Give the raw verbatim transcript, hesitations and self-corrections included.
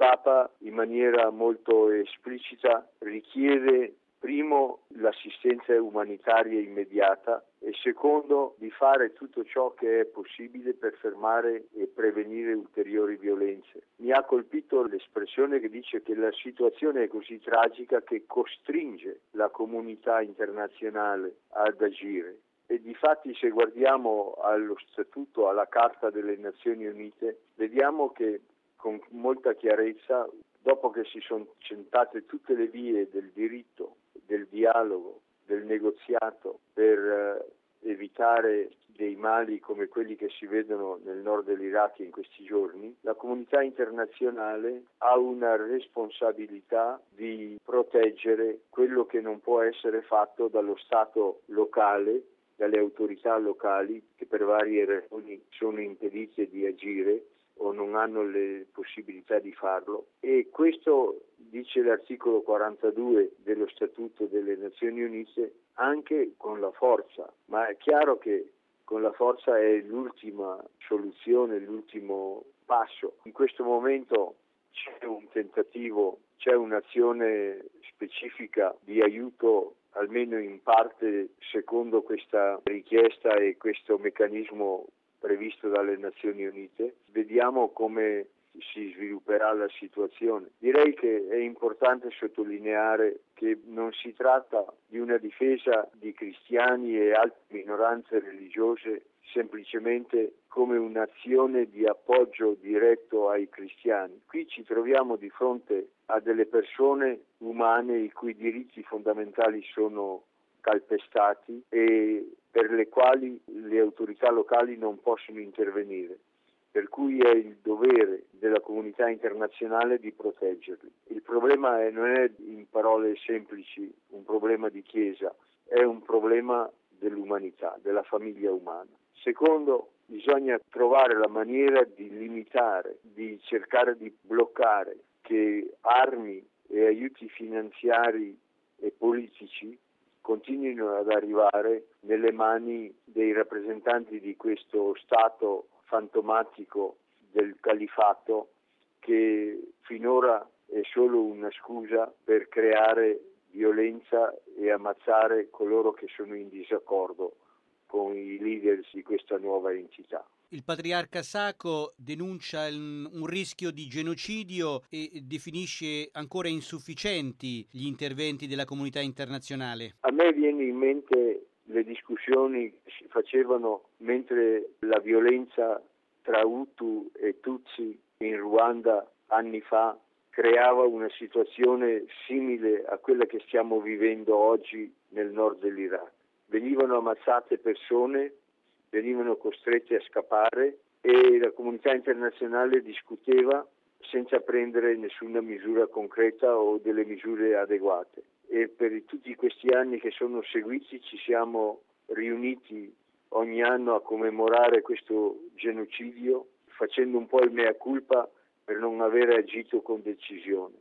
Papa in maniera molto esplicita richiede primo l'assistenza umanitaria immediata e secondo di fare tutto ciò che è possibile per fermare e prevenire ulteriori violenze. Mi ha colpito l'espressione che dice che la situazione è così tragica che costringe la comunità internazionale ad agire. E difatti se guardiamo allo Statuto, alla Carta delle Nazioni Unite, vediamo che con molta chiarezza, dopo che si sono centrate tutte le vie del diritto, del dialogo, del negoziato per eh, evitare dei mali come quelli che si vedono nel nord dell'Iraq in questi giorni, la comunità internazionale ha una responsabilità di proteggere quello che non può essere fatto dallo Stato locale, dalle autorità locali che per varie ragioni sono impedite di agire o non hanno le possibilità di farlo, e questo dice l'articolo quarantadue dello Statuto delle Nazioni Unite, anche con la forza, ma è chiaro che con la forza è l'ultima soluzione, l'ultimo passo. In questo momento c'è un tentativo, c'è un'azione specifica di aiuto, almeno in parte, secondo questa richiesta e questo meccanismo previsto dalle Nazioni Unite. Vediamo come si svilupperà la situazione. Direi che è importante sottolineare che non si tratta di una difesa di cristiani e altre minoranze religiose semplicemente come un'azione di appoggio diretto ai cristiani. Qui ci troviamo di fronte a delle persone umane i cui diritti fondamentali sono calpestati e per le quali le autorità locali non possono intervenire, per cui è il dovere della comunità internazionale di proteggerli. Il problema è, non è in parole semplici un problema di Chiesa, è un problema dell'umanità, della famiglia umana. Secondo, bisogna trovare la maniera di limitare, di cercare di bloccare che armi e aiuti finanziari e politici continuino ad arrivare nelle mani dei rappresentanti di questo Stato fantomatico del califato, che finora è solo una scusa per creare violenza e ammazzare coloro che sono in disaccordo con i leader di questa nuova entità. Il patriarca Sacco denuncia un rischio di genocidio e definisce ancora insufficienti gli interventi della comunità internazionale. A me viene in mente le discussioni che si facevano mentre la violenza tra Hutu e Tutsi in Ruanda anni fa creava una situazione simile a quella che stiamo vivendo oggi nel nord dell'Iraq. Venivano ammazzate persone, venivano costrette a scappare e la comunità internazionale discuteva senza prendere nessuna misura concreta o delle misure adeguate. E per tutti questi anni che sono seguiti ci siamo riuniti ogni anno a commemorare questo genocidio, facendo un po' il mea culpa per non aver agito con decisione.